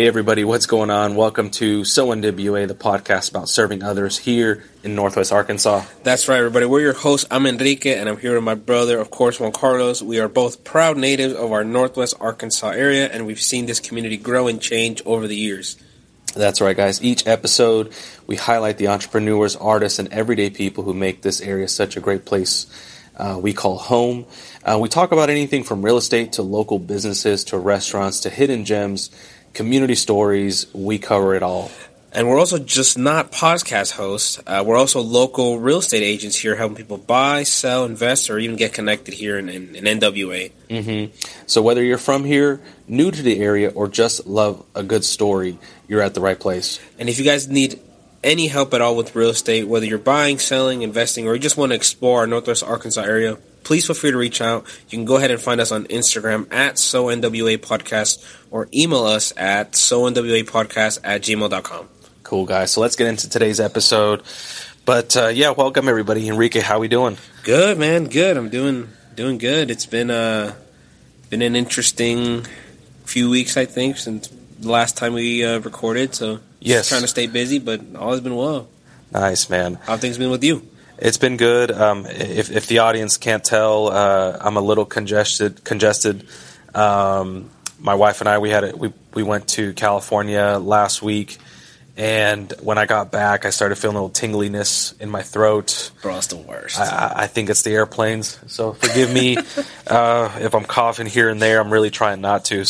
Hey everybody, what's going on? Welcome to So NWA, the podcast about serving others here in Northwest Arkansas. That's right, everybody. We're your hosts. I'm Enrique, and I'm here with my brother, of course, Juan Carlos. We are both proud natives of our Northwest Arkansas area, and we've seen this community grow and change over the years. That's right, guys. Each episode, we highlight the entrepreneurs, artists, and everyday people who make this area such a great place we call home. We talk about anything from real estate to local businesses to restaurants to hidden gems, community stories. We cover it all. And we're also just not podcast hosts. We're also local real estate agents here helping people buy, sell, invest, or even get connected here in NWA. Mm-hmm. So whether you're from here, new to the area, or just love a good story, you're at the right place. And if you guys need any help at all with real estate, whether you're buying, selling, investing, or you just want to explore our Northwest Arkansas area, please feel free to reach out. You can go ahead and find us on Instagram at SoNWA Podcast or email us at SoNWAPodcast@gmail.com. Cool, guys. So let's get into today's episode. But welcome everybody. Enrique, how we doing? Good, man. Good. I'm doing good. It's been an interesting few weeks, I think, since the last time we recorded. So yes, trying to stay busy, but all has been well. Nice, man. How have things been with you? It's been good. If the audience can't tell, I'm a little congested. My wife and I, we went to California last week, and when I got back, I started feeling a little tingliness in my throat. Bro, it's the worst. I think it's the airplanes, so forgive me if I'm coughing here and there. I'm really trying not to.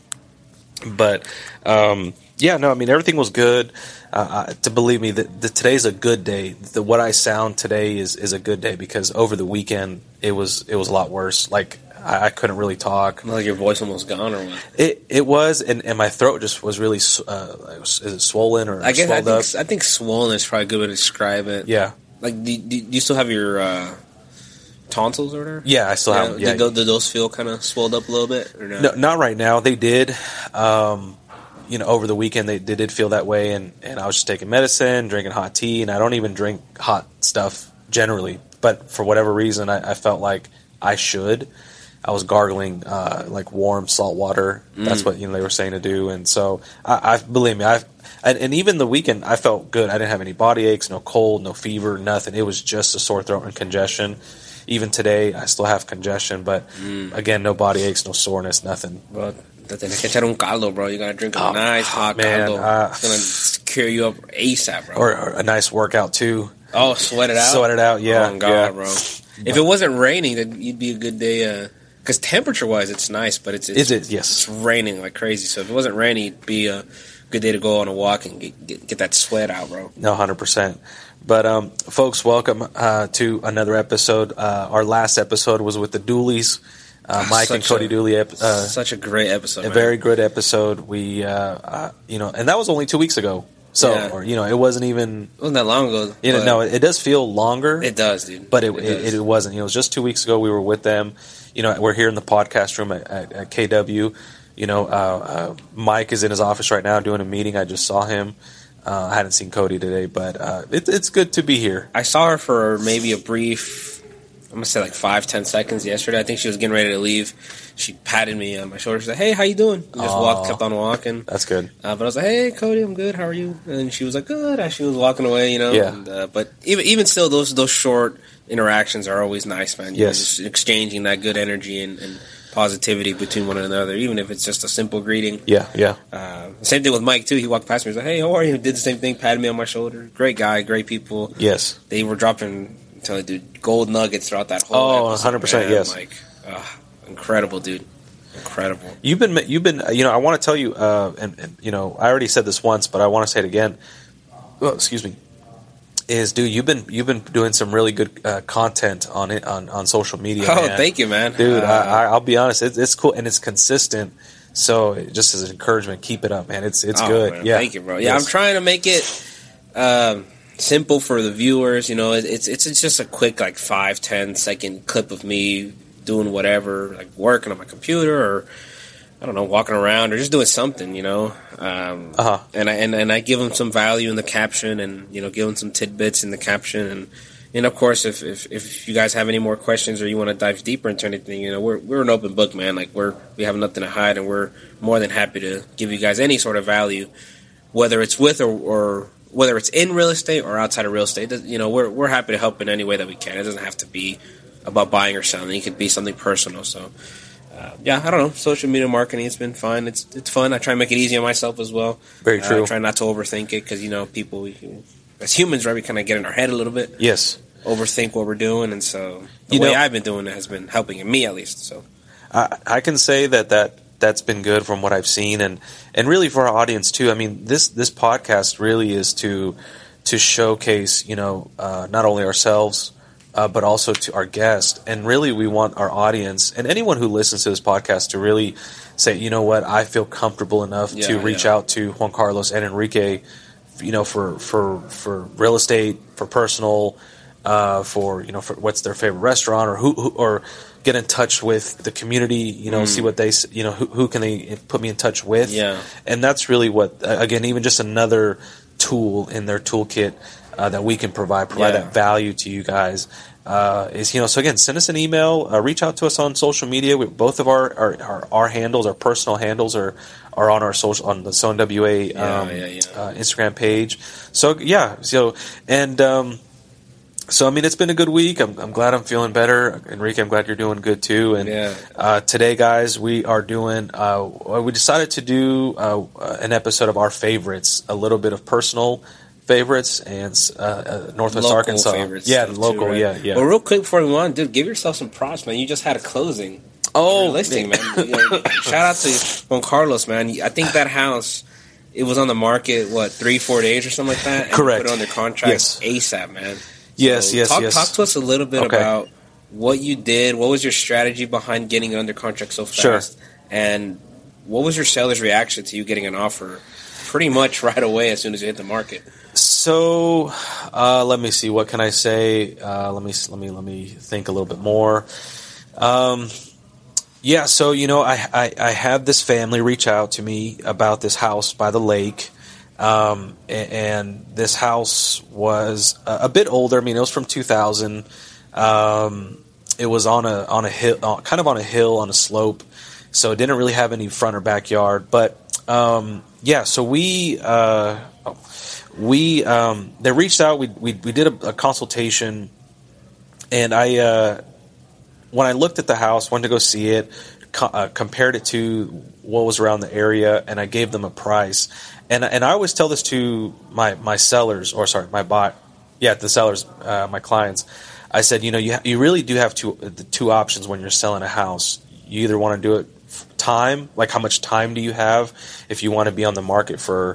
Everything was good. To believe me, that today's a good day. What I sound today is a good day because over the weekend it was a lot worse. Like I couldn't really talk. Like your voice almost gone or what? It was, and my throat just was really is it swollen or swelled up? I think swollen is probably a good way to describe it. Yeah. Like, do you still have your tonsils or whatever? Yeah, I still have. Yeah. Did those feel kind of swelled up a little bit or no? No, not right now. They did. Over the weekend they did feel that way, and I was just taking medicine, drinking hot tea, and I don't even drink hot stuff generally. But for whatever reason, I felt like I should. I was gargling like warm salt water. That's what they were saying to do, and so I believe me. And even the weekend, I felt good. I didn't have any body aches, no cold, no fever, nothing. It was just a sore throat and congestion. Even today, I still have congestion, but again, no body aches, no soreness, nothing. But te tienes que echar un caldo, bro. You gotta drink a nice hot caldo. It's gonna cure you up ASAP, bro. Or a nice workout too. Oh, sweat it out. Sweat it out, yeah. Oh God, bro. If it wasn't raining, it'd be a good day. Because temperature-wise, it's nice, but it's yes, it's raining like crazy. So if it wasn't raining, it'd be a good day to go on a walk and get that sweat out, bro. No, 100%. But folks, welcome to another episode. Our last episode was with the Dooleys. Mike and Cody Dooley. Such a great episode. Very good episode. We, and that was only 2 weeks ago. So, it wasn't even. It wasn't that long ago. No, it does feel longer. It does, dude. But it wasn't. It was just 2 weeks ago. We were with them. We're here in the podcast room at KW. Mike is in his office right now doing a meeting. I just saw him. I hadn't seen Cody today, but it's good to be here. I saw her for maybe a brief, I'm going to say like 5-10 seconds yesterday. I think she was getting ready to leave. She patted me on my shoulder. She said, "Hey, how you doing?" And just kept on walking. That's good. But I was like, "Hey, Cody, I'm good. How are you?" And she was like, "Good." As she was walking away, Yeah. And, but even still, those short interactions are always nice, man. Yes. Just exchanging that good energy and positivity between one another, even if it's just a simple greeting. Yeah. Same thing with Mike, too. He walked past me. He was like, "Hey, how are you?" Did the same thing, patted me on my shoulder. Great guy, great people. Yes. They were dropping, gold nuggets throughout that whole episode. 100%, yes. Like, incredible, dude. Incredible. You've been. I want to tell you, and I already said this once, but I want to say it again. Well, excuse me. Dude, you've been doing some really good content on social media. Oh, man. Thank you, man. Dude, I'll be honest, it's cool and it's consistent. So just as an encouragement, keep it up, man. It's good. Man, yeah, thank you, bro. Yeah, yes. I'm trying to make it simple for the viewers. It's just a quick 5-10 second clip of me doing whatever, like working on my computer or I don't know, walking around or just doing something, And I give them some value in the caption and give them some tidbits in the caption and And of course, if you guys have any more questions or you want to dive deeper into anything, we're an open book, man. Like we have nothing to hide, and we're more than happy to give you guys any sort of value, whether it's with or whether it's in real estate or outside of real estate. We're happy to help in any way that we can. It doesn't have to be about buying or selling. It could be something personal. So, I don't know. Social media marketing, it's been fun. It's fun. I try and make it easy on myself as well. Very true. I try not to overthink it because, people, as humans, right, we kind of get in our head a little bit. Yes. Overthink what we're doing. And so the way I've been doing it has been helping me at least. So I can say that's been good from what I've seen. And really for our audience too. I mean, this podcast really is to showcase, not only ourselves, but also to our guests. And really we want our audience and anyone who listens to this podcast to really say, you know what, I feel comfortable enough to reach out to Juan Carlos and Enrique, for real estate, for personal, for what's their favorite restaurant, or who or get in touch with the community, see what they, who can they put me in touch with. Yeah. And that's really what, again, even just another tool in their toolkit that we can provide that value to you guys. So again, send us an email, reach out to us on social media. Both of our handles, our personal handles are on our social, on the So NWA Instagram page. So I mean, it's been a good week. I'm glad I'm feeling better. Enrique, I'm glad you're doing good too. And today, guys, we are doing. We decided to do an episode of our favorites, a little bit of personal favorites and Northwest local Arkansas. Favorites Local. Too, right? Yeah. Well, real quick before we move on, dude, give yourself some props, man. You just had a closing. Listing, man. Shout out to Juan Carlos, man. I think that house. It was on the market, 3-4 days or something like that? And Correct. You put it under contract ASAP, man. Yes. Talk to us a little bit about what you did. What was your strategy behind getting it under contract so fast? Sure. And what was your seller's reaction to you getting an offer pretty much right away as soon as you hit the market? So, let me see. What can I say? Let me think a little bit more. So I had this family reach out to me about this house by the lake. And this house was a bit older. I mean, it was from 2000. It was on a hill, kind of on a hill, on a slope. So it didn't really have any front or backyard. But, so they reached out. We did a consultation, and when I looked at the house, wanted to go see it, compared it to what was around the area, and I gave them a price. And I always tell this to my sellers, the sellers, my clients. I said, you really do have the two options when you're selling a house. You either want to do it time, like how much time do you have if you want to be on the market for,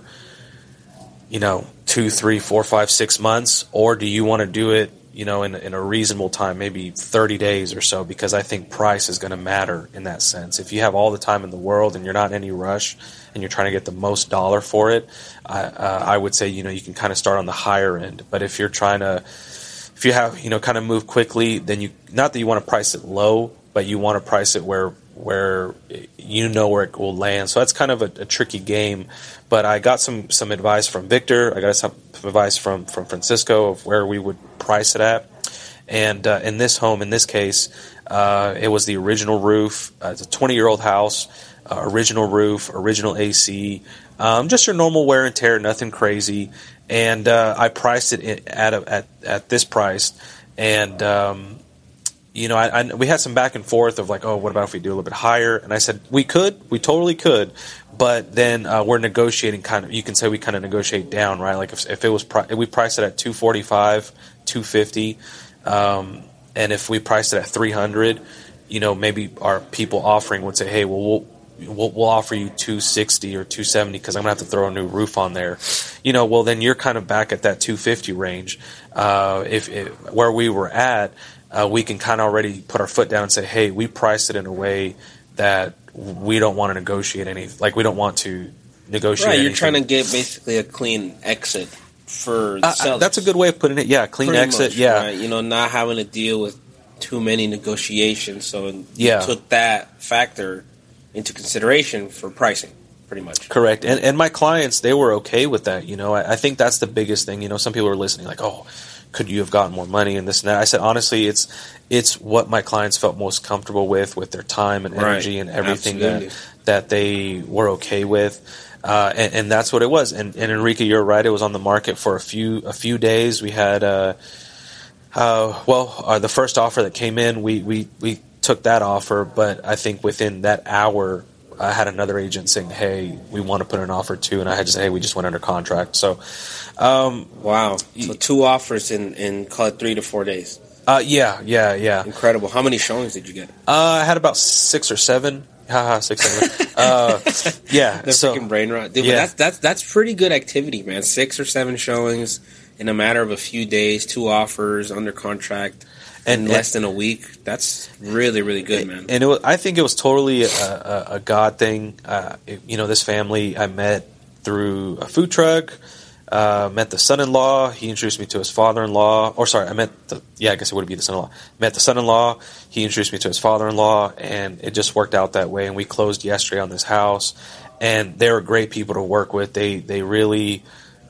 2, 3, 4, 5, 6 months, or do you want to do it, in a reasonable time, maybe 30 days or so, because I think price is going to matter in that sense. If you have all the time in the world and you're not in any rush and you're trying to get the most dollar for it, I would say, you can kind of start on the higher end. But if you're trying to, if you have, kind of move quickly, then not that you want to price it low, but you want to price it where where it will land. So that's kind of a tricky game. But I got some advice from Victor. I got some advice from Francisco of where we would price it at. And in this home, in this case, it was the original roof. It's a 20-year-old house, original roof, original AC, just your normal wear and tear, nothing crazy. And I priced it at this price. And we had some back and forth of like, oh, what about if we do a little bit higher? And I said we totally could, but then we're negotiating you can say we kind of negotiate down, right? Like if it was we priced it at $245, $250, and if we priced it at $300, maybe our people offering would say, hey, well we'll offer you $260 or $270 because I'm gonna have to throw a new roof on there. Well then you're kind of back at that $250 range. Where we were at. We can kind of already put our foot down and say, hey, we priced it in a way that we don't want to negotiate we don't want to negotiate anything. You're trying to get basically a clean exit for the sellers. That's a good way of putting it. Yeah, clean Pretty exit. Much, yeah. Right? Not having to deal with too many negotiations. So you took that factor into consideration for pricing, pretty much. Correct. And my clients, they were okay with that. I think that's the biggest thing. Some people are listening like, oh, could you have gotten more money and this and that? I said, honestly, it's what my clients felt most comfortable with their time and energy and everything that they were okay with. And that's what it was. And Enrique, you're right. It was on the market for a few days. We had, the first offer that came in, we took that offer, but I think within that hour, I had another agent saying, "Hey, we want to put an offer too," and I had to say, "Hey, we just went under contract." So, wow! So 2 offers in call it 3 to 4 days. Yeah. Incredible. How many showings did you get? I had about 6 or 7. Haha, 6, 7. Yeah. The freaking brain rot, dude. Yeah. But that's pretty good activity, man. 6 or 7 showings in a matter of a few days. 2 offers under contract. In less than a week. That's really, really good, man. And I think it was totally a God thing. This family I met through a food truck. Met the son-in-law. He introduced me to his father-in-law. I guess it would be the son-in-law. Met the son-in-law. He introduced me to his father-in-law, and it just worked out that way. And we closed yesterday on this house, and they were great people to work with. They really,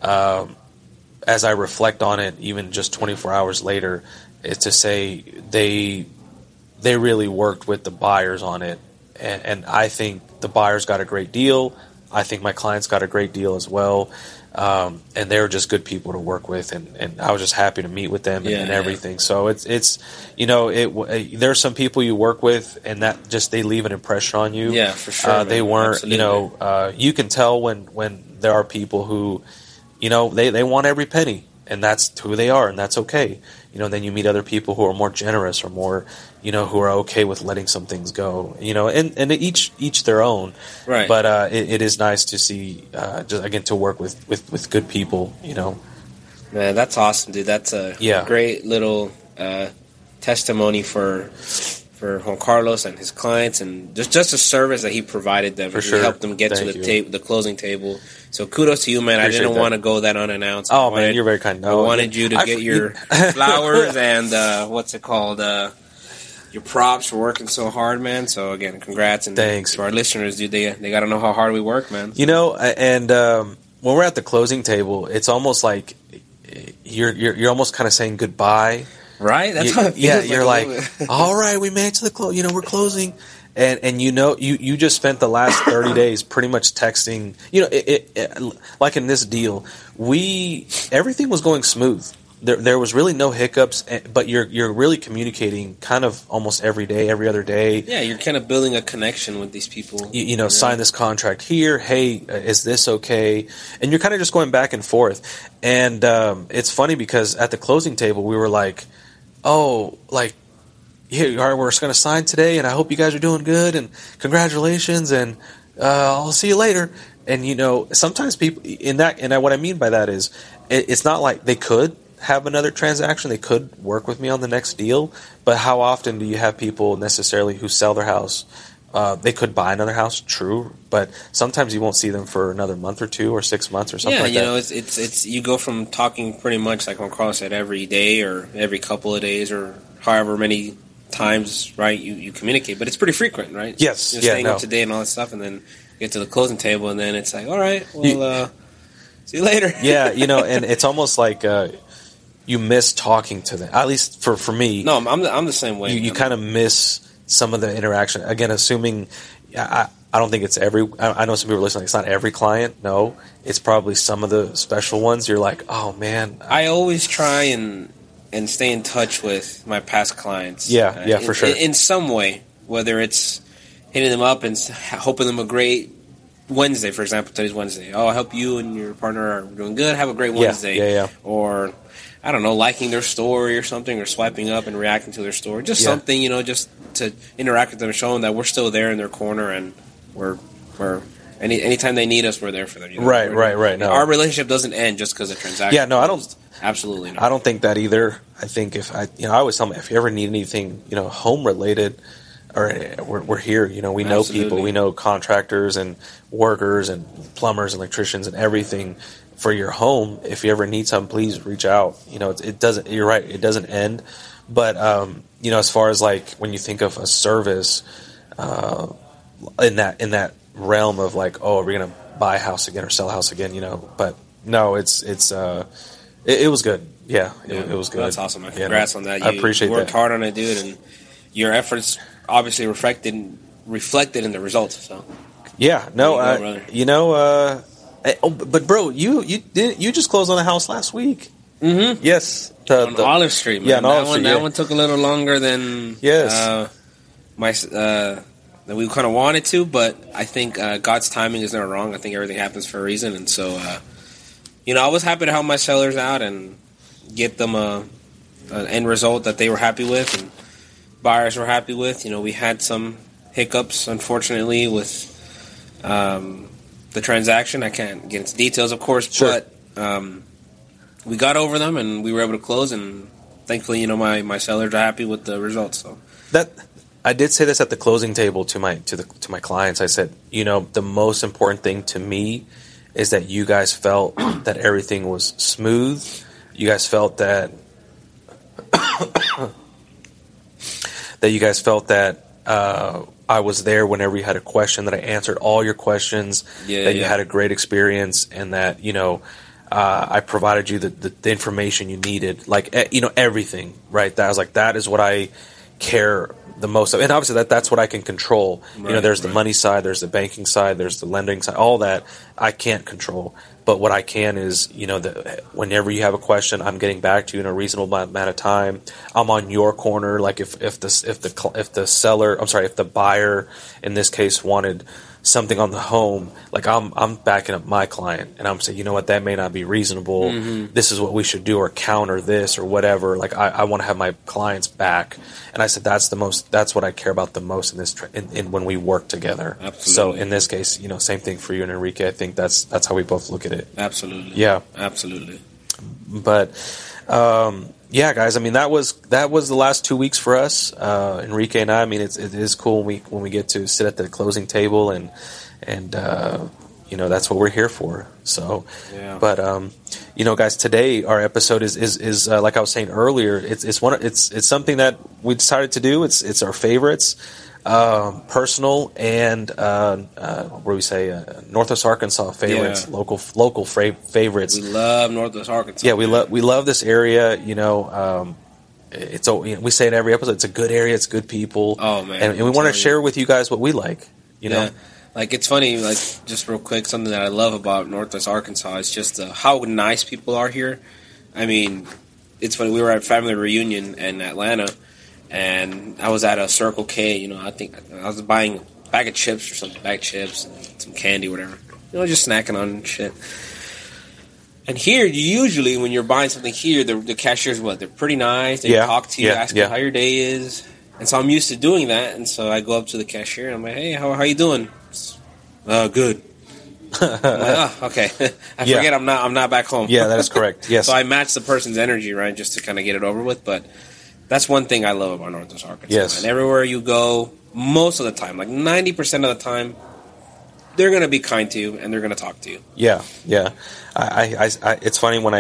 as I reflect on it, even just 24 hours later, is to say they really worked with the buyers on it, and I think the buyers got a great deal. I think my clients got a great deal as well, and they were just good people to work with, and I was just happy to meet with them and everything. Yeah. So it's there's some people you work with, and that just they leave an impression on you. Yeah, for sure. They weren't, you can tell when there are people who, they want every penny. And that's who they are, and that's okay. Then you meet other people who are more generous or more, who are okay with letting some things go. And each their own. Right. But it is nice to see, just again, to work with good people. Man, that's awesome, dude. That's a great little testimony for Juan Carlos and his clients, and just a service that he provided them. For sure. He helped them get to the closing table. So kudos to you, man. I didn't want to go that unannounced. Man, you're very kind. No, I wanted you to get your flowers and what's it called? Your props for working so hard, man. So again, congrats and thanks to our listeners, dude. They got to know how hard we work, man. And when we're at the closing table, it's almost like you're almost kind of saying goodbye. Right? That's how it feels. You're like, all right, we made it to the close. We're closing. And you just spent the last 30 days pretty much texting. Like in this deal, everything was going smooth. There was really no hiccups, but you're really communicating kind of almost every day, every other day. Yeah, you're kind of building a connection with these people. Sign this contract here. Hey, is this okay? And you're kind of just going back and forth. And it's funny because at the closing table, we were like, here, all right, we're going to sign today, and I hope you guys are doing good, and congratulations, and I'll see you later. And sometimes people what I mean by that is, it's not like they could have another transaction, they could work with me on the next deal, but how often do you have people necessarily who sell their house? They could buy another house, true, but sometimes you won't see them for another month or 2 or 6 months or something like that. Yeah, it's you go from talking pretty much like Juan Carlos said every day or every couple of days or however many times, right, you communicate, but it's pretty frequent, right? Yes. Just staying up to date and all that stuff, and then get to the closing table, and then it's like, all right, well, see you later. Yeah, and it's almost like you miss talking to them. At least for me. No, I'm the same way. You kind of miss some of the interaction. Again, assuming I don't think it's every. I know some people are listening. It's not every client. No, it's probably some of the special ones. You're like, oh man. I always try and stay in touch with my past clients. Yeah, for sure. In some way, whether it's hitting them up and hoping them a great Wednesday, for example. Today's Wednesday. Oh, I hope you and your partner are doing good. Have a great Wednesday. Yeah. Or I don't know, liking their story or something, or swiping up and reacting to their story. Just something, just to interact with them, showing that we're still there in their corner, and we're anytime they need us, we're there for them. Right. No. Our relationship doesn't end just because of transaction. Yeah, no, I don't. Absolutely not. I don't think that either. I think I always tell them, if you ever need anything, home related, or we're here. We know people, we know contractors and workers and plumbers and electricians and everything for your home. If you ever need something, please reach out. It doesn't. You're right. It doesn't end. But as far as like when you think of a service, in that realm of like, oh, are we gonna buy a house again or sell a house again? But no, it's It was good. Yeah, it was good. That's awesome, man. Congrats on that. I appreciate you worked that. hard on it, dude, and your efforts obviously reflected in the results. So yeah, no, go, but bro, you just closed on the house last week. Mm-hmm. Yes, on Olive Street, man. Yeah, on Olive Street, that one took a little longer than yes. That we kind of wanted to, but I think God's timing is never wrong. I think everything happens for a reason, and so I was happy to help my sellers out and get them an end result that they were happy with and buyers were happy with. We had some hiccups, unfortunately, with the transaction. I can't get into details, of course, sure. But we got over them and we were able to close. And thankfully, my sellers are happy with the results. So that I did say this at the closing table to my clients. I said, the most important thing to me is that you guys felt that everything was smooth. You guys felt that I was there whenever you had a question, that I answered all your questions, that you had a great experience, and that, I provided you the information you needed, like, everything, right? That I was like, that is what I care the most of. And obviously that's what I can control. Right, there's the money side, there's the banking side, there's the lending side, all that I can't control. But what I can is, whenever you have a question, I'm getting back to you in a reasonable amount of time. I'm on your corner. Like if the buyer in this case wanted something on the home, like I'm backing up my client and I'm saying, that may not be reasonable. Mm-hmm. This is what we should do, or counter this or whatever. Like I want to have my clients back. And I said, that's what I care about the most in this, in when we work together. Absolutely. So in this case, same thing for you and Enrique. I think that's how we both look at it. Absolutely. Yeah. Absolutely. But, yeah, guys. I mean, that was the last 2 weeks for us, Enrique and I. I mean, it is cool when we get to sit at the closing table and that's what we're here for. So, yeah. But guys, today our episode is like I was saying earlier. It's something that we decided to do. It's our favorites, personal and what do we say? Northwest Arkansas favorites, local favorites. We love Northwest Arkansas. Yeah, we love this area. It's we say in every episode, it's a good area, it's good people. Oh man, and we want to share with you guys what we like. Yeah. Like, it's funny, like, just real quick, something that I love about Northwest Arkansas is just how nice people are here. I mean, it's funny, we were at a family reunion in Atlanta, and I was at a Circle K, I think I was buying a bag of chips or something, and some candy, whatever. Just snacking on shit. And here, usually, when you're buying something here, the cashiers, they're pretty nice, they talk to you, ask you how your day is. And so I'm used to doing that, and so I go up to the cashier, and I'm like, hey, how you doing? Good. I'm like, okay. I forget I'm not back home. Yeah, that is correct. Yes. So I match the person's energy, right, just to kind of get it over with. But that's one thing I love about Northwest Arkansas. Yes. And everywhere you go, most of the time, like 90% of the time, they're going to be kind to you, and they're going to talk to you. Yeah, yeah. I it's funny when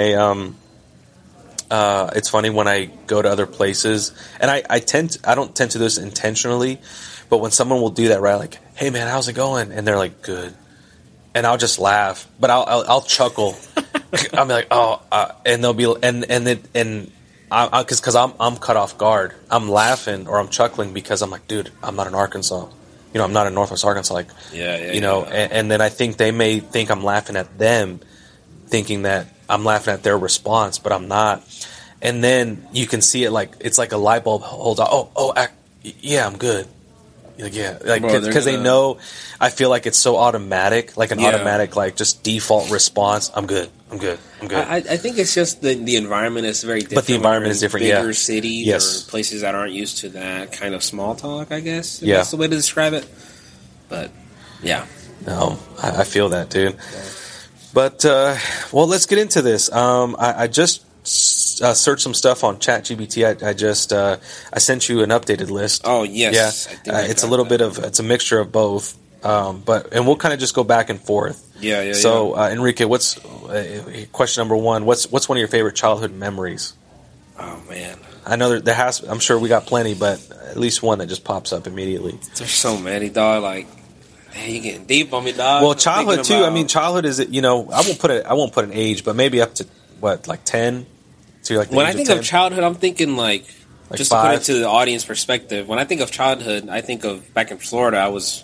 I go to other places, and I don't tend to do this intentionally, but when someone will do that, right, like, hey man, how's it going? And they're like, good. And I'll just laugh, but I'll chuckle. I'm like, and they'll be, because I'm cut off guard. I'm laughing or I'm chuckling because I'm like, dude, I'm not in Arkansas. I'm not in Northwest Arkansas. Like, and then I think they may think I'm laughing at them, thinking that I'm laughing at their response, but I'm not. And then you can see it, like it's like a light bulb holds out. Yeah, I'm good. Like, yeah, like because they know. I feel like it's so automatic, like an automatic, like just default response. I'm good. I think it's just the environment is very different. But the environment is different. Bigger cities or places that aren't used to that kind of small talk, I guess. That's the way to describe it. But yeah, no, I feel that, dude. But well, let's get into this. I just searched some stuff on ChatGPT. I sent you an updated list. Oh yes, yeah. It's a little bit of it's a mixture of both. But we'll kind of just go back and forth. Yeah. So Enrique, what's question number one? What's one of your favorite childhood memories? Oh man, I know there has. I'm sure we got plenty, but at least one that just pops up immediately. There's so many, dog. Like, man, you getting deep on me, dog. Well, childhood too. I mean, childhood is I won't put an age, but maybe up to what, like 10? So you're like the When age I think of 10? of childhood, I'm thinking like just to put 5? it to the audience perspective. When I think of childhood, I think of back in Florida. I was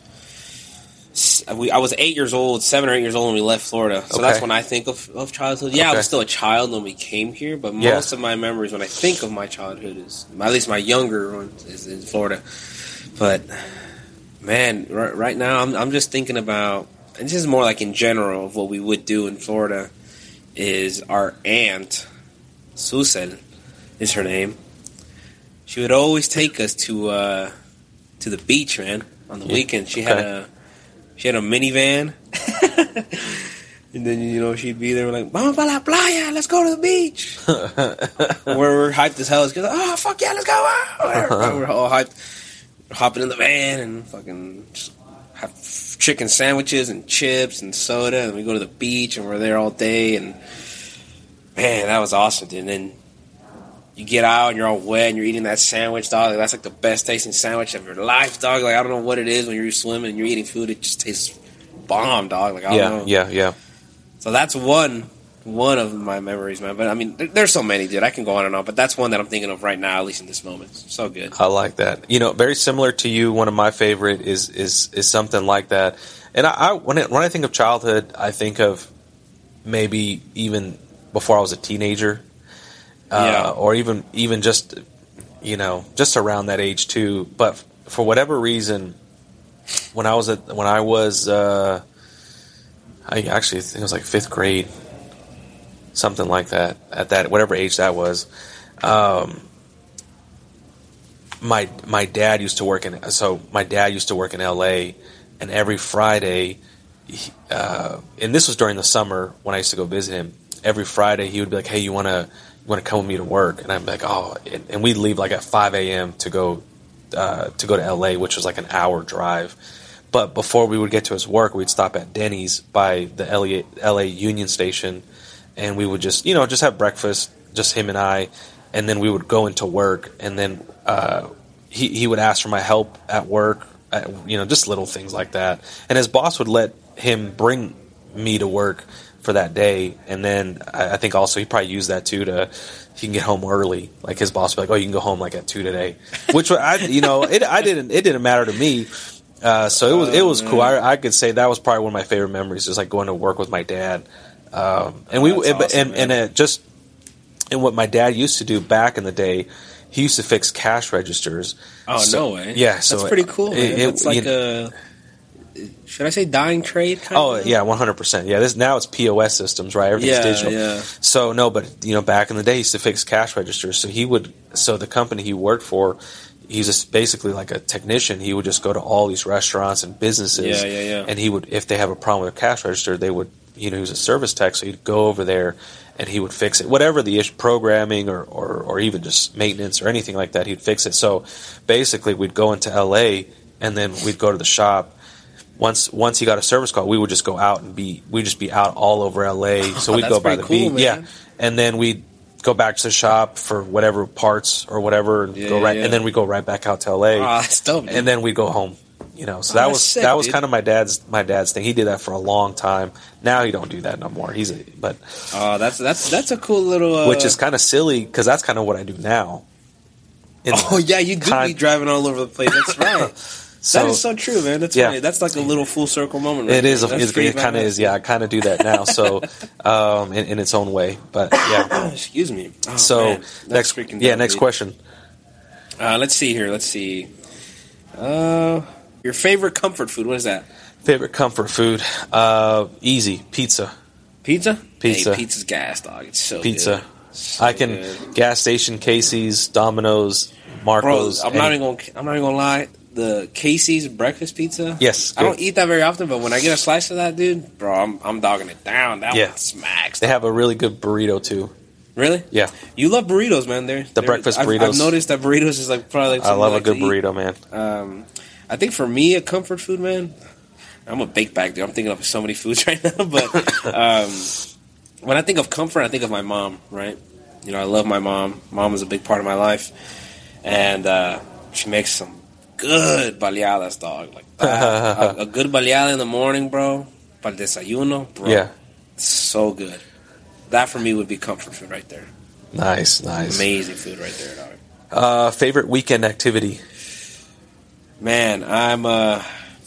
8 years old, 7 or 8 years old when we left Florida. So that's when I think of childhood. Yeah, I was still a child when we came here, but most of my memories when I think of my childhood is, at least my younger one, is in Florida. But man, right now I'm just thinking about, and this is more like in general of what we would do in Florida, is our aunt, Susel is her name. She would always take us to the beach, man, on the weekend. She had a minivan. And then, she'd be there like, "Vamos para la playa, let's go to the beach." We're hyped as hell. She's like, "Oh, fuck yeah, let's go." We're all hyped. Hopping in the van and fucking just have chicken sandwiches and chips and soda, and we go to the beach and we're there all day, and man, that was awesome, dude. And then you get out and you're all wet and you're eating that sandwich, dog. Like, that's like the best tasting sandwich of your life, dog. Like, I don't know what it is when you're swimming and you're eating food, it just tastes bomb, dog. Like, I don't know. Yeah. So that's one of my memories, man. But I mean, there's so many, dude. I can go on and on, but that's one that I'm thinking of right now, at least in this moment. So good. I like that. Very similar to you. One of my favorite is something like that. And when I think of childhood, I think of maybe even before I was a teenager, or even just just around that age too. But for whatever reason, when I was I actually think it was like 5th grade. Something like that, at that whatever age that was. My dad used to work in LA, and every Friday, and this was during the summer when I used to go visit him. Every Friday he would be like, "Hey, you wanna come with me to work?" And I'm like, "Oh," and we'd leave like at 5 a.m. to go to LA, which was like an hour drive. But before we would get to his work, we'd stop at Denny's by the LA Union Station. And we would just have breakfast, just him and I, and then we would go into work, and then he would ask for my help at work, just little things like that. And his boss would let him bring me to work for that day, and then I think also he probably used that too he can get home early. Like his boss would be like, "Oh, you can go home like at 2 today," which it didn't matter to me. So it was cool. I could say that was probably one of my favorite memories, is like going to work with my dad. And what my dad used to do back in the day, he used to fix cash registers. Oh, no way! Yeah, so that's pretty cool. It's like should I say dying trade? Yeah, 100%. Yeah, now it's POS systems, right? Everything's digital. Yeah. So no, but back in the day, he used to fix cash registers. So the company he worked for, he's just basically like a technician. He would just go to all these restaurants and businesses. Yeah. And he would, if they have a problem with a cash register, they would. He was a service tech, so he'd go over there and he would fix it. Whatever the issue, programming or even just maintenance or anything like that, he'd fix it. So basically, we'd go into LA and then we'd go to the shop. Once he got a service call, we would just go out and we'd just be out all over LA. So we'd go by the beach, and then we'd go back to the shop for whatever parts or whatever, and and then we go right back out to LA. That's dope, and then we go home. So that was sick, that was kind of my dad's thing. He did that for a long time. Now he don't do that no more. That's a cool little which is kind of silly because that's kind of what I do now. You do be driving all over the place. That's right. That is so true, man. That's funny. That's like a little full circle moment. Right? It kind of is. Yeah, I kind of do that now. So, in its own way, but yeah. Excuse me. Oh, so man. Next question. Let's see here. Let's see. Your favorite comfort food? What is that? Favorite comfort food? Easy. Pizza. Pizza? Pizza. Hey, pizza's gas, dog. It's so pizza. Good. So I can good. Gas station, Casey's, Domino's, Marco's. Bro, I'm not even gonna lie. The Casey's breakfast pizza. Yes, good. I don't eat that very often, but when I get a slice of that, dude, bro, I'm dogging it down. That one smacks. They have a really good burrito too. Really? Yeah. You love burritos, man. They're breakfast burritos. I've noticed that burritos is probably. I love a good burrito, man. I think for me, a comfort food, man. I'm a baked bag, dude. I'm thinking of so many foods right now, but when I think of comfort, I think of my mom. Right? I love my mom. Mom is a big part of my life, and she makes some good baleadas, dog. Like that. a good baleada in the morning, bro. Para el desayuno, bro. Yeah. So good. that for me would be comfort food right there. Nice. Amazing food right there, dog. Favorite weekend activity? Man, I don't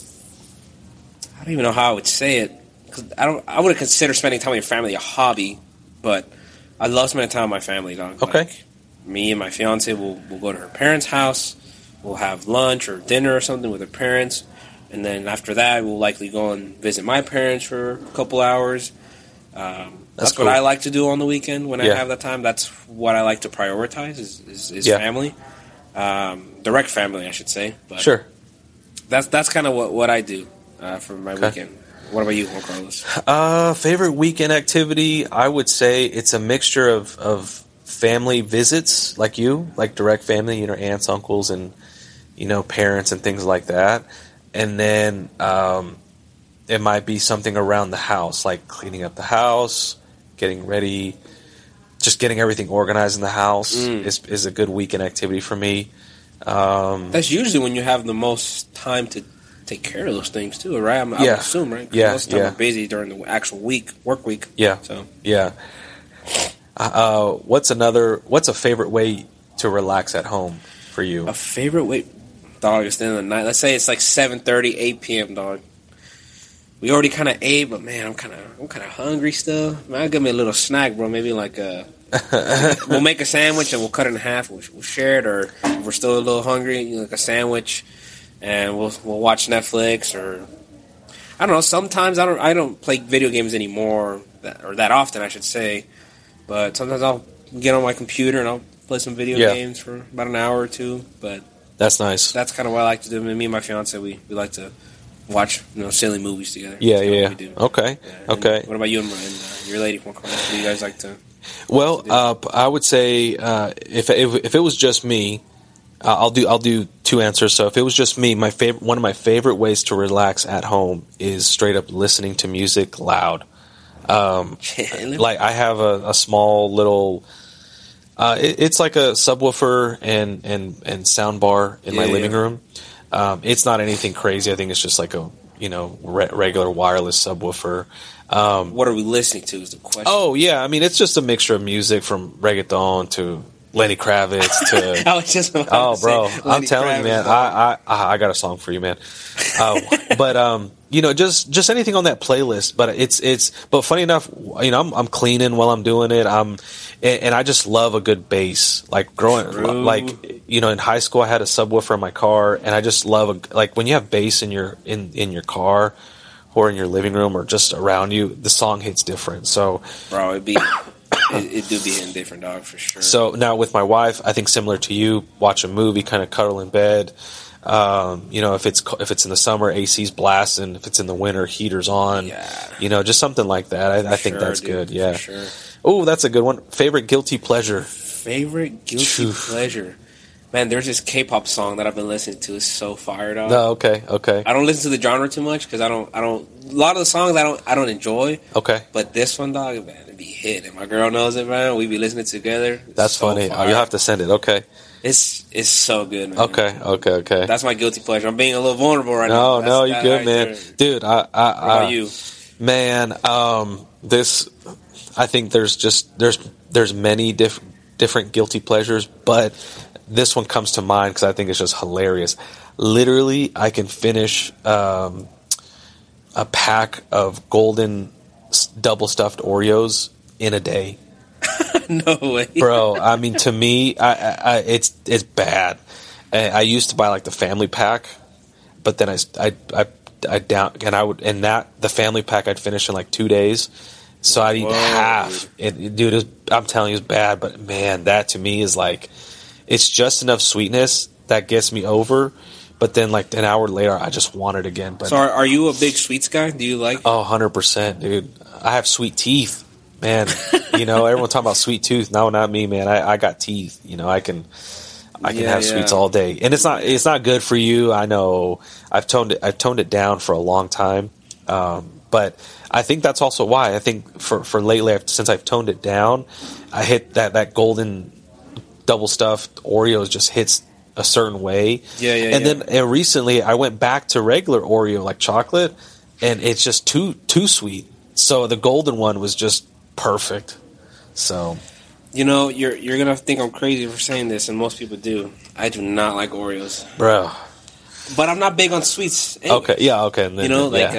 even know how I would say it. 'Cause I wouldn't consider spending time with your family a hobby, but I love spending time with my family, dog. Okay. Like, me and my fiance will go to her parents' house. We'll have lunch or dinner or something with her parents, and then after that, we'll likely go and visit my parents for a couple hours. That's cool. what I like to do on the weekend when I Yeah. have that time. That's what I like to prioritize is Yeah. family, direct family, I should say. But Sure. that's kind of what I do for my weekend. What about you, Juan Carlos? Favorite weekend activity? I would say it's a mixture of family visits, like direct family, aunts, uncles, and parents and things like that. And then it might be something around the house, like cleaning up the house, getting ready, just getting everything organized in the house is a good weekend activity for me. That's usually when you have the most time to take care of those things too, right? I would assume, right? 'Cause most of the time we're busy during the actual work week. Yeah. So yeah. What's a favorite way to relax at home for you? a favorite way, dog. It's the end of the night. Let's say it's like 7:30, 8 p.m. Dog. We already kind of ate, but man, I'm kind of hungry still. Man, I'll give me a little snack, bro. Maybe like we'll make a sandwich and we'll cut it in half. We'll share it, or if we're still a little hungry, like a sandwich, and we'll watch Netflix, or I don't know. Sometimes I don't play video games anymore, that often, I should say. But sometimes I'll get on my computer and I'll play some video games for about an hour or two. But That's nice. that's kind of what I like to do. Me and my fiance, we like to watch silly movies together. Yeah, That's kinda yeah. what we do. Okay, Yeah. okay. And what about you and your lady? What do you guys like to? Well, I would say if it was just me, I'll do two answers. So if it was just me, one of my favorite ways to relax at home is straight up listening to music loud. Like I have a small little. It's like a subwoofer and sound bar in my living room. It's not anything crazy. I think it's just like a regular wireless subwoofer. What are we listening to? Is the question. Oh yeah, I mean it's just a mixture of music from reggaeton to Lenny Kravitz to. I was just about Oh, to bro! say I'm Lenny telling you, man. Kravitz, I got a song for you, man. But just anything on that playlist. But but funny enough, I'm cleaning while I'm doing it. And I just love a good bass. Like in high school, I had a subwoofer in my car, and I just love when you have bass in your car or in your living room or just around you, the song hits different. So, bro, it do be hitting different, dog, for sure. So now with my wife, I think similar to you, watch a movie, kind of cuddle in bed. If it's in the summer, AC's blasting. If it's in the winter, heater's on. Yeah. Just something like that. I think that's good. Yeah. For sure. Oh, that's a good one. Favorite guilty pleasure. Favorite guilty pleasure. Man, there's this K-pop song that I've been listening to. It's so fire, dog. No, okay. I don't listen to the genre too much because I don't. A lot of the songs I don't enjoy. Okay. But this one, dog, man, it be hitting. My girl knows it, man. We be listening together. That's so funny. fire. You'll have to send it. Okay. It's so good, man. Okay. That's my guilty pleasure. I'm being a little vulnerable right now. No, you're good, man. There. Dude, What about you? Man, I think there's many different guilty pleasures, but this one comes to mind because I think it's just hilarious. Literally, I can finish a pack of golden double stuffed Oreos in a day. No way, Bro. I mean, to me, it's bad. I used to buy like the family pack, but then I down and the family pack I'd finish in like 2 days. So I'd eat half. Dude, I'm telling you, it's bad. But man, that to me is like, it's just enough sweetness that gets me over. But then like an hour later, I just want it again. But so are you a big sweets guy? Do you like? Oh, 100%, dude. I have sweet teeth, man. Everyone talking about sweet tooth. No, not me, man. I got teeth. I can have sweets all day, and it's not good for you. I know. I've toned it down for a long time, but I think that's also why. I think for lately, since I've toned it down, I hit that golden double stuffed Oreos just hits a certain way. And then recently, I went back to regular Oreo, like chocolate, and it's just too sweet. So the golden one was just perfect. So, you're gonna think I'm crazy for saying this, and most people do. I do not like Oreos, bro. But I'm not big on sweets. Anyway. Okay, yeah, okay. Then,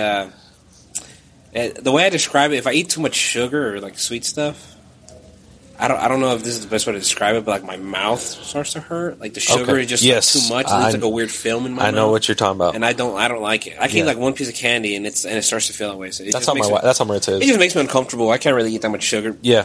the way I describe it, if I eat too much sugar or like sweet stuff, I don't know if this is the best way to describe it, but like my mouth starts to hurt. Like the sugar is just too much. It leaves like a weird film in my mouth. I know what you're talking about, and I don't like it. I can eat like one piece of candy, and it starts to feel that way. So that's how Marita is. It just makes me uncomfortable. I can't really eat that much sugar. Yeah.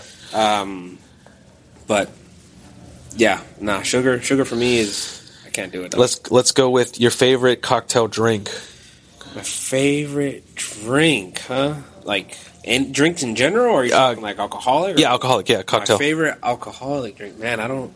But yeah, sugar for me is I can't do it. Though. Let's go with your favorite cocktail drink. My favorite drink, huh? Like drinks in general, or are you talking like alcoholic? Yeah, alcoholic. Yeah, cocktail. My favorite alcoholic drink, man. I don't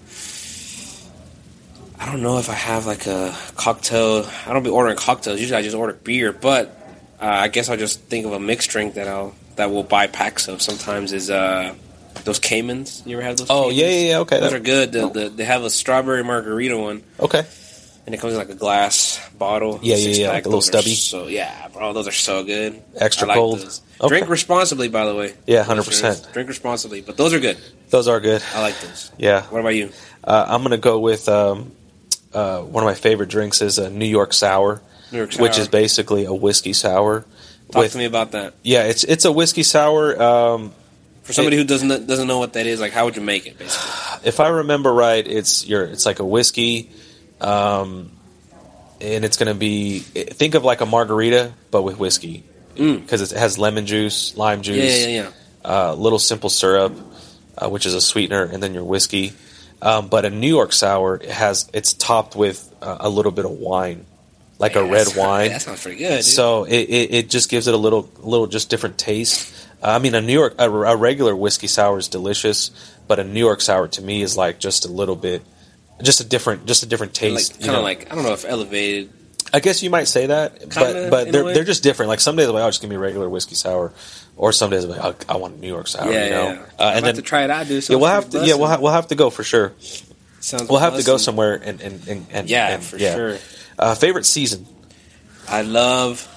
know if I have like a cocktail. I don't be ordering cocktails. Usually, I just order beer. But I guess I'll just think of a mixed drink that we'll buy packs of. Sometimes is those Caymans. You ever have those? Oh, Caymans? yeah. Okay, those are good. They have a strawberry margarita one. Okay. And it comes in like a glass bottle. Yeah, like a little stubby. So yeah, bro, those are so good. Extra cold. Okay. Drink responsibly, by the way. Yeah, 100%. Drink responsibly, but those are good. Those are good. I like those. Yeah. What about you? I'm gonna go with one of my favorite drinks is a New York Sour, which is basically a whiskey sour. Talk to me about that. Yeah, it's a whiskey sour. For somebody who doesn't know what that is, like how would you make it? Basically, if I remember right, it's like a whiskey. And it's going to be, think of like a margarita, but with whiskey. Because it has lemon juice, lime juice, little simple syrup, which is a sweetener, and then your whiskey. But a New York sour, it's topped with a little bit of wine, like a red wine. That sounds pretty good. Dude. So it just gives it a little just different taste. I mean, a regular whiskey sour is delicious, but a New York sour to me is like just a little bit. Just a different taste. Like, kind of like, I don't know if elevated. I guess you might say that, but they're just different. Like some days I'm like, just give me a regular whiskey sour, or some days I'm like, I want a New York sour. Yeah. I'm about to try it out, dude. Yeah, we'll have to go for sure. We'll have to go somewhere and sure. Favorite season? I love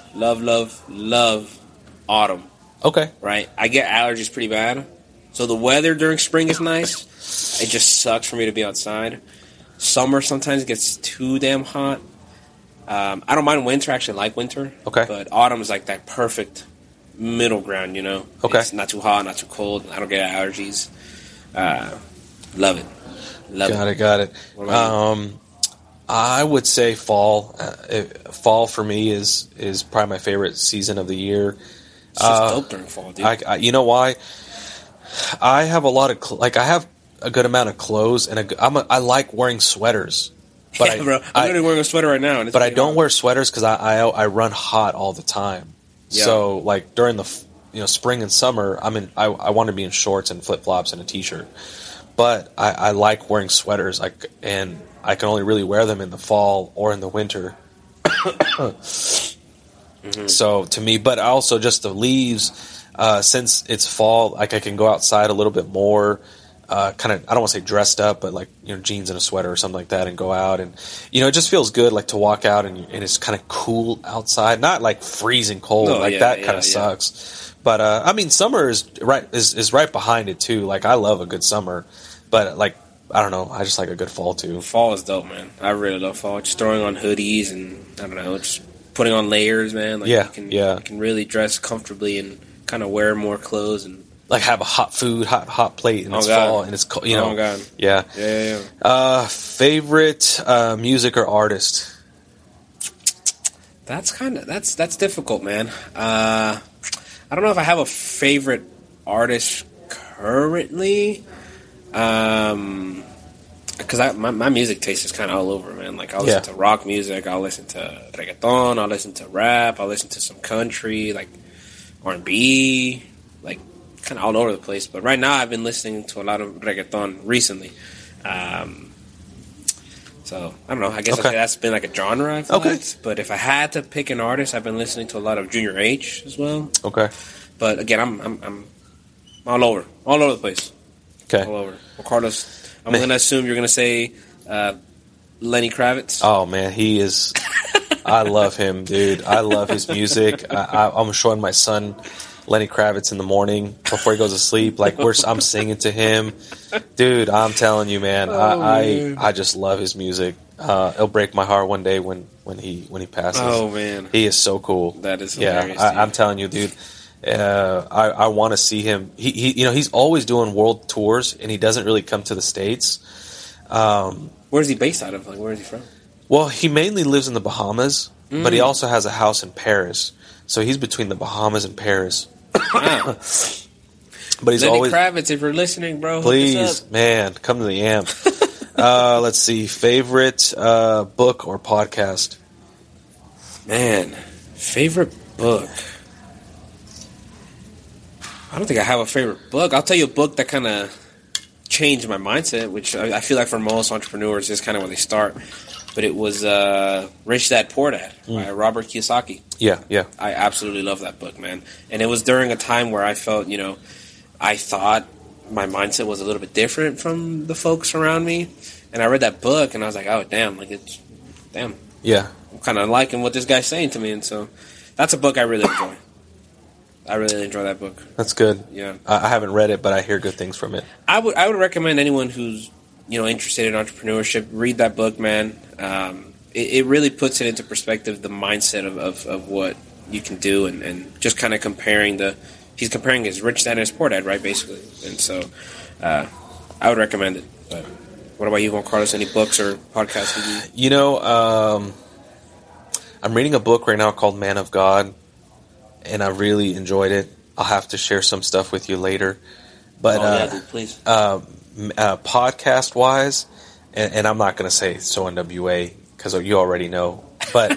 autumn. Okay. Right, I get allergies pretty bad, so the weather during spring is nice. It just sucks for me to be outside. Summer sometimes gets too damn hot. I don't mind winter. I actually like winter. Okay. But autumn is like that perfect middle ground, Okay. It's not too hot, not too cold. I don't get allergies. Love it. Got it. What about you? I would say fall. Fall for me is probably my favorite season of the year. It's just dope during fall, dude. You know why? I have a lot of I have a good amount of clothes, and I like wearing sweaters. But yeah, bro, I'm literally wearing a sweater right now. But I don't wear sweaters because I run hot all the time. Yeah. So like during the spring and summer, I want to be in shorts and flip flops and a t-shirt. But I like wearing sweaters, and I can only really wear them in the fall or in the winter. Mm-hmm. So to me, but also just the leaves. Since it's fall, I can go outside a little bit more. I don't want to say dressed up, but jeans and a sweater or something like that, and go out, and it just feels good to walk out and it's kind of cool outside, not like freezing cold, that kind of sucks. But summer is right behind it too. Like I love a good summer, but I don't know, I just like a good fall too. Fall is dope, man. I really love fall. Just throwing on hoodies and I don't know, just putting on layers, man. You can really dress comfortably and kind of wear more clothes and have a hot plate and it's fall and it's cold. Oh God. Yeah. Favorite music or artist? That's difficult, man. I don't know if I have a favorite artist currently. Because my music taste is kind of all over, man. I'll listen to rock music, I'll listen to reggaeton, I'll listen to rap, I'll listen to some country, R&B, kind of all over the place. But right now I've been listening to a lot of reggaeton recently. So, I don't know. I guess that's been a genre I've liked. But if I had to pick an artist, I've been listening to a lot of Junior H as well. Okay. But again, I'm all over the place. Okay. All over. Well, Carlos, I'm going to assume you're going to say Lenny Kravitz. Oh, man, he is... I love him, dude. I love his music. I'm showing my son Lenny Kravitz in the morning before he goes to sleep. Like I'm singing to him, dude. I'm telling you, man. I just love his music. It'll break my heart one day when he passes. Oh man, he is so cool. That is hilarious. I'm telling you, dude. I want to see him. He he's always doing world tours, and he doesn't really come to the States. Where's he based out of? Like, where is he from? Well, he mainly lives in the Bahamas, but he also has a house in Paris. So he's between the Bahamas and Paris. Wow. But he's Lenny always Kravitz, if you're listening, bro, please, man, come to the amp. Let's see, favorite book or podcast. Man, favorite book. I don't think I have a favorite book. I'll tell you a book that kind of changed my mindset, which I feel like for most entrepreneurs is kind of where they start. But it was Rich Dad Poor Dad by Robert Kiyosaki. Yeah. I absolutely love that book, man. And it was during a time where I felt, I thought my mindset was a little bit different from the folks around me. And I read that book, and I was like, oh, damn. Yeah. I'm kind of liking what this guy's saying to me. And so that's a book I really enjoy. I really enjoy that book. That's good. Yeah. I haven't read it, but I hear good things from it. I would recommend anyone who's interested in entrepreneurship, read that book, man. It really puts it into perspective, the mindset of what you can do, and just kind of he's comparing his rich dad and his poor dad, right, basically. And so I would recommend it. But what about you, Juan Carlos? Any books or podcasts with you? I'm reading a book right now called Man of God, and I really enjoyed it. I'll have to share some stuff with you later. But dude, please. Podcast wise, and I'm not going to say So NWA because you already know, but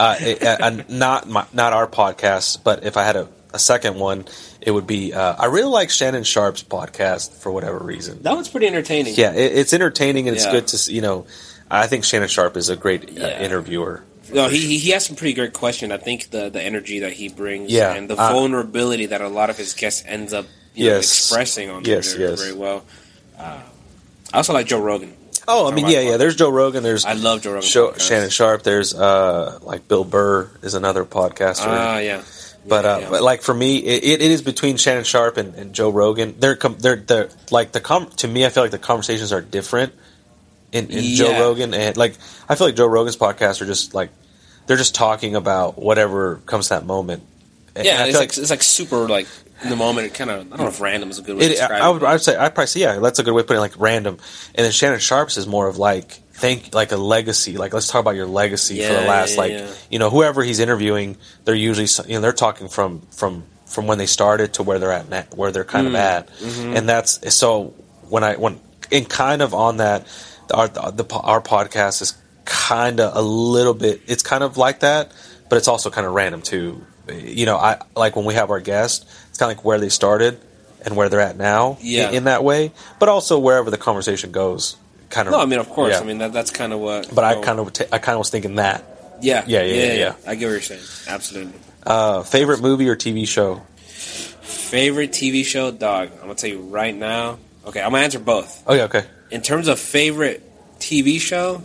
not our podcast. But if I had a second one, it would be I really like Shannon Sharp's podcast for whatever reason. That one's pretty entertaining. Yeah, it's entertaining, and it's good to see. I think Shannon Sharp is a great interviewer. No, he has some pretty great questions. I think the energy that he brings, and the vulnerability that a lot of his guests ends up expressing on there very well. I also like Joe Rogan. Oh, I mean, there's Joe Rogan. I love Joe Rogan. Shannon Sharp. There's like Bill Burr is another podcaster. Yeah. But like for me, it is between Shannon Sharp and Joe Rogan. They're like to me, I feel like the conversations are different in Joe Rogan, and like I feel like Joe Rogan's podcasts are just like they're just talking about whatever comes to that moment. And it's like super like in the moment. It kind of, I don't know if random is a good way to describe it. I'd probably say that's a good way of putting it, like random. And then Shannon Sharp's is more of like like a legacy. Like let's talk about your legacy for the last whoever he's interviewing. They're usually they're talking from when they started to where they're at now, where they're kind of at, and that's so when kind of on that our podcast is kind of a little bit. It's kind of like that, but it's also kind of random too. I like when we have our guests, it's kind of like where they started and where they're at now in that way, but also wherever the conversation goes. Kind of. No, I mean, of course. Yeah. I mean, that's kind of what. But I kind of was thinking that. Yeah. Yeah. I get what you're saying. Absolutely. Favorite movie or TV show? Favorite TV show, dog. I'm gonna tell you right now. Okay, I'm gonna answer both. Oh yeah, okay. In terms of favorite TV show,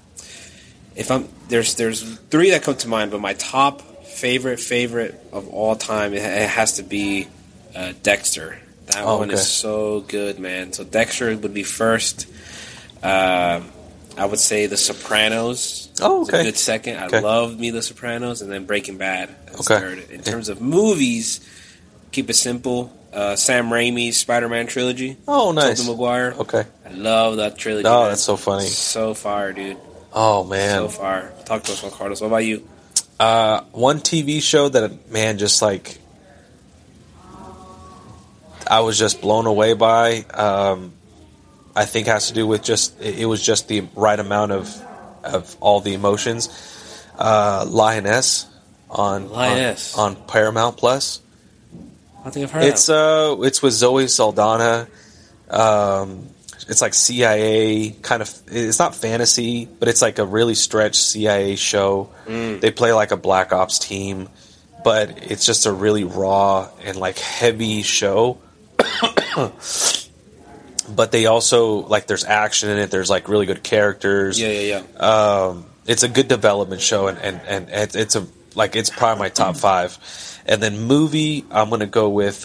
there's three that come to mind, but my top favorite of all time, it has to be Dexter. That one is so good, man. So Dexter would be first. I would say The Sopranos. Oh, okay. A good second. I love The Sopranos, and then Breaking Bad as third. In terms of movies, keep it simple. Sam Raimi's Spider-Man trilogy. Oh, nice. Tobey Maguire. Okay. I love that trilogy. Oh, man. That's so funny. So fire, dude. Oh, man. So fire. Talk to us, Juan Carlos. What about you? One TV show that, man, just like I was just blown away by. I think has to do with it was just the right amount of all the emotions. Lioness on Paramount Plus. I think I've heard of it. It's with Zoe Saldana. It's like CIA kind of. It's not fantasy, but it's like a really stretched CIA show. They play like a Black Ops team, but it's just a really raw and like heavy show. But they also like there's action in it. There's like really good characters. Yeah. It's a good development show, and it's a like it's probably my top 5. And then movie, I'm gonna go with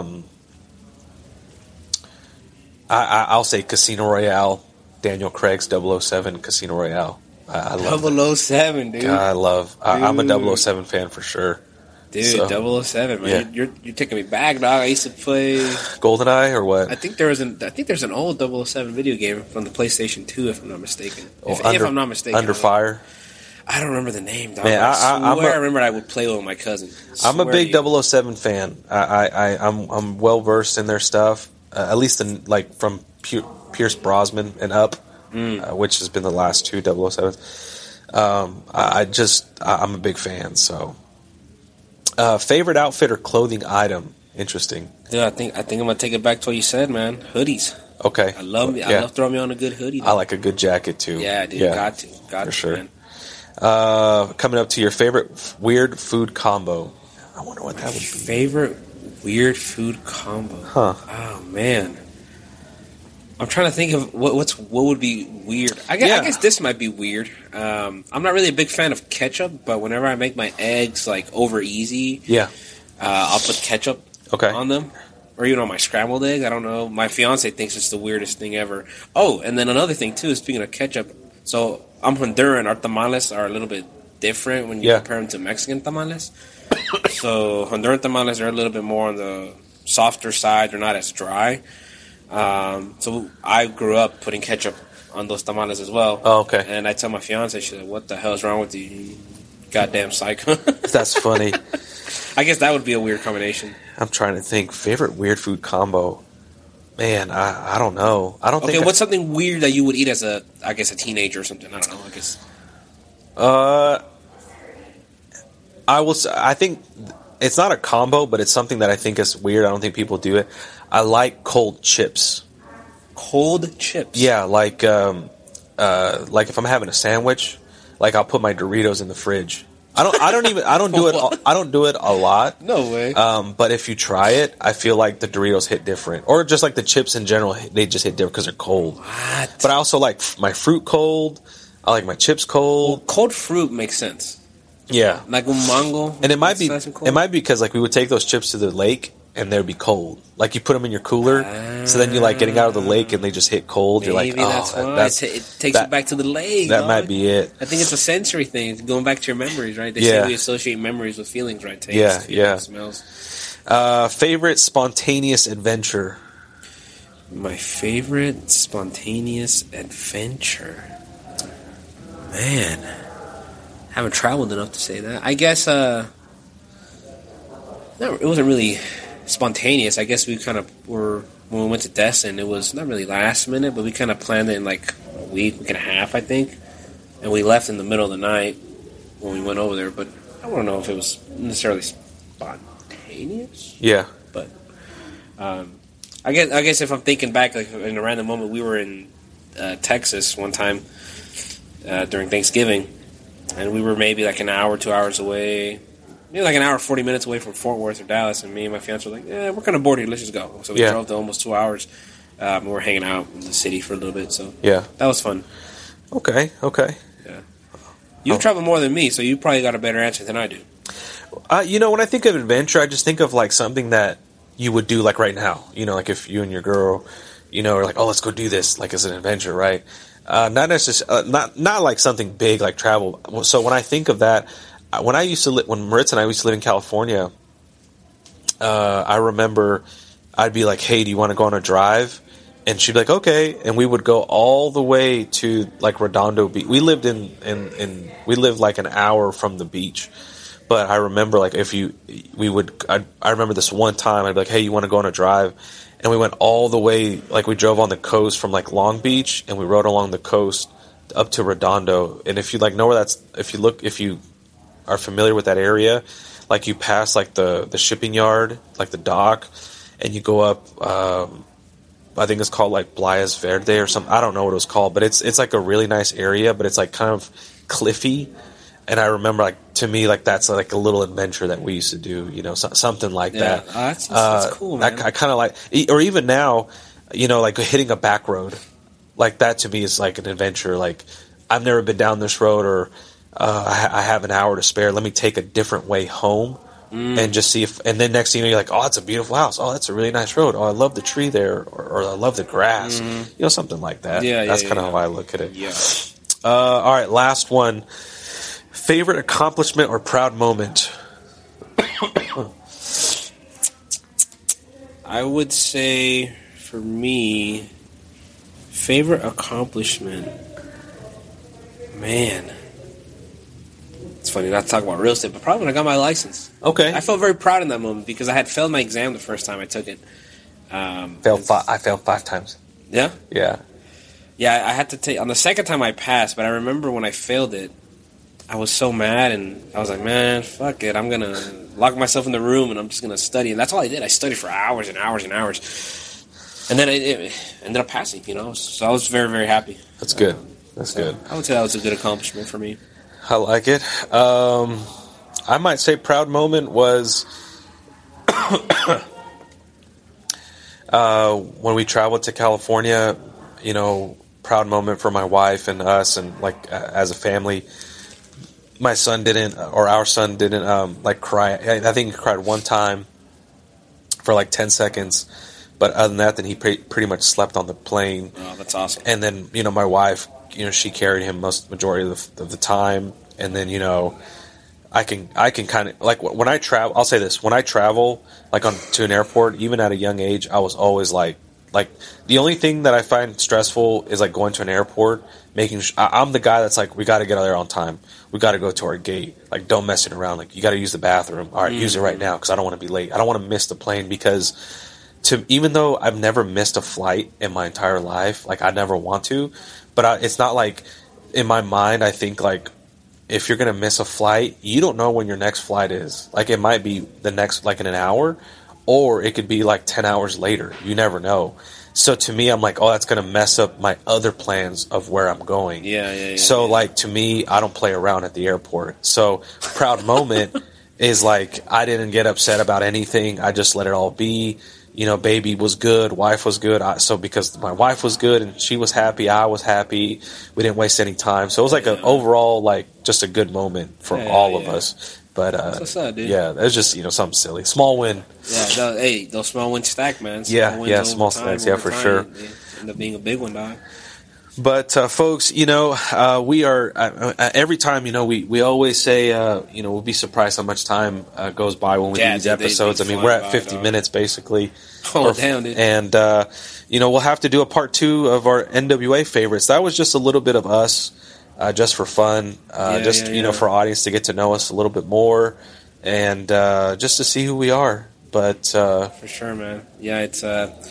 I'll say Casino Royale, Daniel Craig's 007 Casino Royale. I love 007, dude. God, I'm a 007 fan for sure. Dude, So, 007, man. yeah. You're taking me back, dog. I used to play. GoldenEye or what? I think there's an old 007 video game from the PlayStation 2, if I'm not mistaken. If I'm not mistaken. Under Fire. I don't remember the name, dog. Man, I remember I would play with my cousin. I'm a big 007 fan. I'm well versed in their stuff. At least in like from Pierce Brosnan and up, which has been the last 2 007s. I'm a big fan. So, favorite outfit or clothing item? Interesting. Dude, I think I'm gonna take it back to what you said, man. Hoodies. Okay. I love throwing me on a good hoodie. I like a good jacket too. Yeah, dude. Got to, sure. Man. Coming up to your favorite weird food combo. I wonder what that would be. Favorite weird food combo. Huh. Oh man. I'm trying to think of what would be weird. I guess this might be weird. I'm not really a big fan of ketchup, but whenever I make my eggs like over easy, I'll put ketchup on them. Or even on my scrambled egg. I don't know. My fiance thinks it's the weirdest thing ever. Oh, and then another thing too, speaking of ketchup, so I'm Honduran. Our tamales are a little bit different when you compare them to Mexican tamales. So Honduran tamales are a little bit more on the softer side. They're not as dry. So I grew up putting ketchup on those tamales as well. Oh, okay. And I tell my fiance, she's like, "What the hell is wrong with you, you goddamn psycho?" That's funny. I guess that would be a weird combination. I'm trying to think. Favorite weird food combo? Man, I don't know. I don't think. Okay, what's something weird that you would eat as a teenager or something? I don't know. I guess. I will. I think it's not a combo, but it's something that I think is weird. I don't think people do it. I like cold chips. Cold chips. Yeah, like if I'm having a sandwich, like I'll put my Doritos in the fridge. I don't do it a lot. No way. But if you try it, I feel like the Doritos hit different, or just like the chips in general, they just hit different because they're cold. What? But I also like my fruit cold. I like my chips cold. Well, cold fruit makes sense. Yeah, like un mango. And it might be because like we would take those chips to the lake and they'd be cold. Like you put them in your cooler, so then you're like getting out of the lake and they just hit cold. You're like, that's why it takes you back to the lake. That might be it. I think it's a sensory thing, going back to your memories, right? They say we associate memories with feelings, right? Taste, smells. Favorite spontaneous adventure. My favorite spontaneous adventure, man. Haven't traveled enough to say that. I guess it wasn't really spontaneous. I guess we kind of were when we went to Destin. It was not really last minute, but we kind of planned it in like a week and a half, I think. And we left in the middle of the night when we went over there. But I don't know if it was necessarily spontaneous. Yeah, but I guess if I'm thinking back, like in a random moment, we were in Texas one time during Thanksgiving. And we were maybe like an hour, 2 hours away, maybe like an hour, 40 minutes away from Fort Worth or Dallas. And me and my fiance were like, we're kind of bored here. Let's just go. So we drove to almost 2 hours. We were hanging out in the city for a little bit. So that was fun. Okay. Yeah. You've traveled more than me, so you probably got a better answer than I do. When I think of adventure, I just think of like something that you would do like right now. Like if you and your girl, are like, oh, let's go do this, like as an adventure, right? Not necessarily, not like something big like travel. So when I think of that, when Maritza and I used to live in California, I remember I'd be like, "Hey, do you want to go on a drive?" And she'd be like, "Okay," and we would go all the way to like Redondo Beach. We lived we lived like an hour from the beach, but I remember like I remember this one time I'd be like, "Hey, you want to go on a drive?" And we went all the way, like we drove on the coast from like Long Beach, and we rode along the coast up to Redondo. And if you like know where that's, if you are familiar with that area, like you pass like the shipping yard, like the dock, and you go up. I think it's called like Playas Verde or something. I don't know what it was called, but it's like a really nice area, but it's like kind of cliffy. And I remember, like, to me, like, that's like a little adventure that we used to do, something like that. That's cool, man. I kind of like, or even now, like hitting a back road. Like, that to me is like an adventure. Like, I've never been down this road, or I have an hour to spare. Let me take a different way home and just see if. And then next thing you know, you're like, oh, that's a beautiful house. Oh, that's a really nice road. Oh, I love the tree there, or I love the grass. You know, something like that. That's kind of how I look at it. Yeah. All right, last one. Favorite accomplishment or proud moment? I would say, for me, favorite accomplishment. Man, it's funny not to talk about real estate, but probably when I got my license. Okay. I felt very proud in that moment because I had failed my exam the first time I took it. I failed 5 times. Yeah? Yeah. Yeah, I had to take... On the second time I passed, but I remember when I failed it, I was so mad, and I was like, man, fuck it. I'm going to lock myself in the room, and I'm just going to study. And that's all I did. I studied for hours and hours and hours. And then it ended up passing, you know? So I was very, very happy. That's good. That's good. I would say that was a good accomplishment for me. I like it. I might say proud moment was when we traveled to California, you know, proud moment for my wife and us, and like as a family. My son didn't, or our son didn't, like cry. I think he cried one time for like 10 seconds. But other than that, then he pretty much slept on the plane. Oh, that's awesome. And then, you know, my wife, you know, she carried him majority of the time. And then, you know, I can kind of, like, when I travel, I'll say this, when I travel, like, to an airport, even at a young age, I was always like, the only thing that I find stressful is, like, going to an airport, I'm the guy that's like, we got to get out there on time. We got to go to our gate. Like, don't mess it around. Like, you got to use the bathroom. All right, use it right now, because I don't want to be late. I don't want to miss the plane, because even though I've never missed a flight in my entire life, like, I never want to, but it's not like, in my mind, I think, like, if you're going to miss a flight, you don't know when your next flight is. Like, it might be the next, like, in an hour, or it could be, like, 10 hours later. You never know. So, to me, I'm like, oh, that's going to mess up my other plans of where I'm going. Yeah. So, like, to me, I don't play around at the airport. So, proud moment is, like, I didn't get upset about anything. I just let it all be. You know, baby was good, wife was good. So because my wife was good and she was happy, I was happy. We didn't waste any time. So it was like an overall, like, just a good moment for all of us. But what's up, dude? Yeah, it was just, you know, something silly, small win. Yeah, those small wins stack, man. Small stacks, for sure. They end up being a big one, dog. But folks, you know, we are every time, you know, we always say, you know, we'll be surprised how much time goes by when we do these episodes. I mean, we're at 50 minutes basically. Oh, damn, dude. And you know, we'll have to do a part 2 of our NWA favorites. That was just a little bit of us, just for fun, you know, for our audience to get to know us a little bit more, and just to see who we are. But for sure, man. Yeah, it's.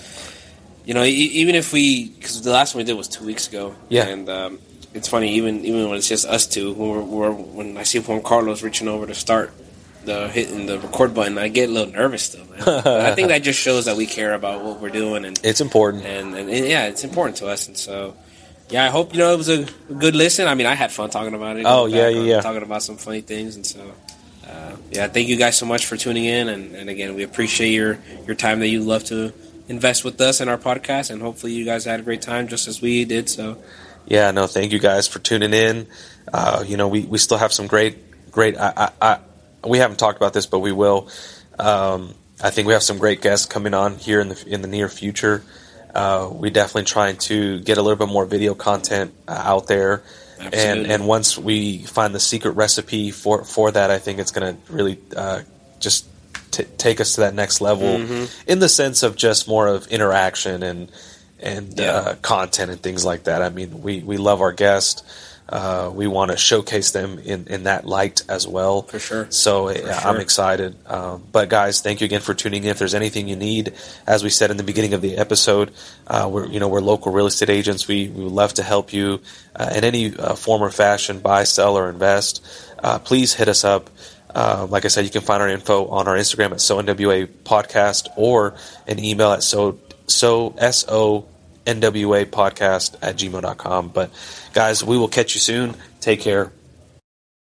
You know, even if because the last one we did was 2 weeks ago, and it's funny, even when it's just us two, when I see Juan Carlos reaching over to start hitting the record button, I get a little nervous still, man. I think that just shows that we care about what we're doing, and it's important, and yeah, it's important to us, and so yeah, I hope, you know, it was a good listen. I mean, I had fun talking about it. Talking about some funny things, and so. Yeah, thank you guys so much for tuning in, and again, we appreciate your time that you love to invest with us in our podcast, and hopefully you guys had a great time just as we did. So yeah, no, thank you guys for tuning in. You know, we still have some great we haven't talked about this, but we will. I think we have some great guests coming on here in the near future. We definitely trying to get a little bit more video content out there. Absolutely. And once we find the secret recipe for that, I think it's going to really just take us to that next level, in the sense of just more of interaction and content and things like that. I mean, we love our guests. We want to showcase them in that light as well. For sure. So I'm excited. But guys, thank you again for tuning in. If there's anything you need, as we said in the beginning of the episode, we're local real estate agents. We would love to help you in any form or fashion, buy, sell, or invest. Please hit us up. Like I said, you can find our info on our Instagram at SoNWA Podcast, or an email at SONWA Podcast at gmail.com. But guys, we will catch you soon. Take care.